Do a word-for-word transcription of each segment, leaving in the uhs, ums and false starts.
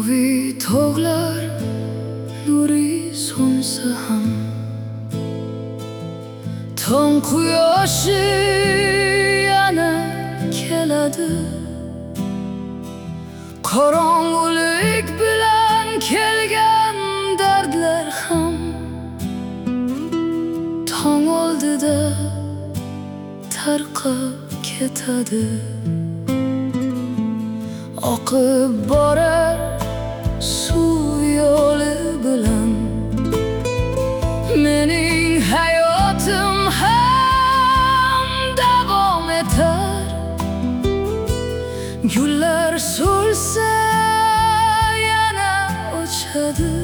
Mavi tog'lar nuri so'nsa ham, tong quyoshi yana keladi. Qorong'ulik bilan kelgan dardlar ham tong oldida tarqab ketadi. Oqib borar suv yo'li bilan mening hayotim ham davom etar. Gullar so'lsa yana o'chadi,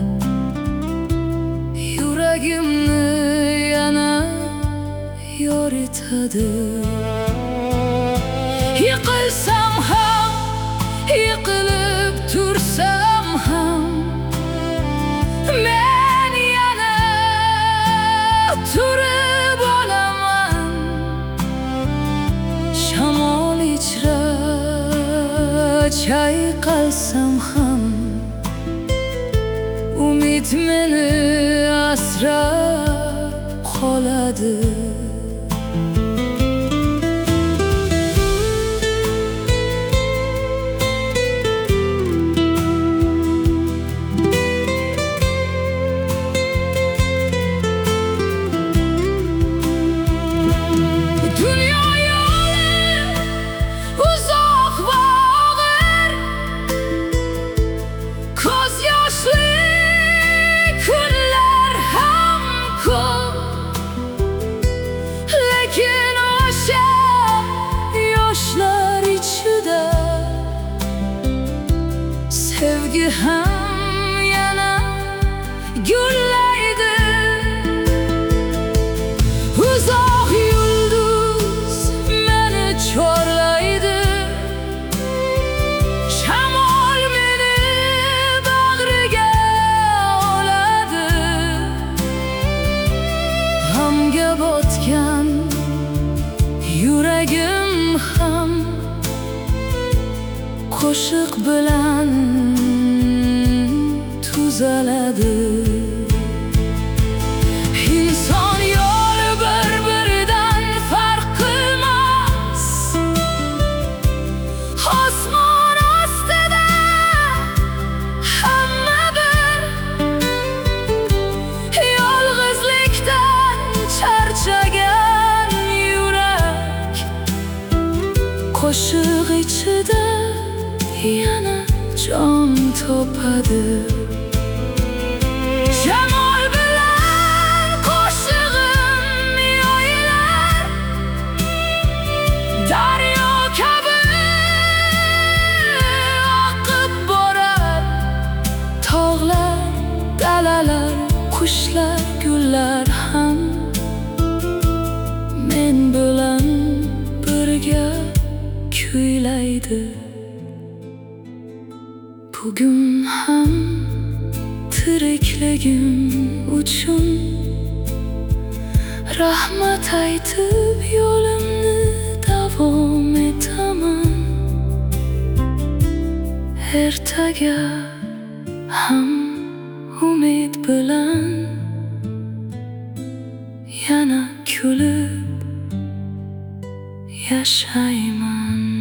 yuragimni yana yoritadi. Yiqilsam ham, yiqilib tursam ham, men yana turib olaman. Shamol ichra chayqalsam ham, umid meni asrab qoladi. Sevgi ham yana gullaydi. Uzoq yulduz meni chorlaydi. Shamol meni bag'riga oladi. G'amga botgan yuragim ham qo'shiq bilan tuzaladi. Inson yo'li bir-biridan farq qilmas. Osmon ostida hamma bir. Yolg'izlikdan charchagan yurak qo'shiq ichida yana jon topadi. Shamol bilan qo'shig'im yoyilar, daryo kabi oqib borar. Tog'lar, dalalar, qushlar, gullar ham men bilan birga kuylaydi. Bugun ham tirikligim uchun rahmat aytib yo'limni davom etaman. Ertaga ham umid bilan yana kulib yashayman.